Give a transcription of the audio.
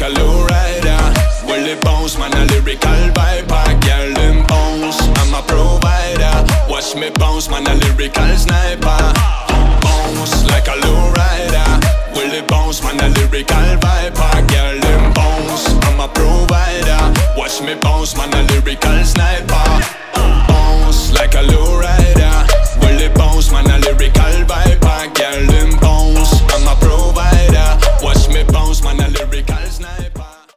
a low rider. Well, the bounce, man, a lyrical viper. Girl, them bounce, I'm a provider. Watch me bounce, man, a lyrical sniper. Bounce like a low rider. Well, the bounce, man, a lyrical viper. Girl, them bounce, I'm a provider. Watch me bounce, man, a lyrical sniper. Bounce like a low rider.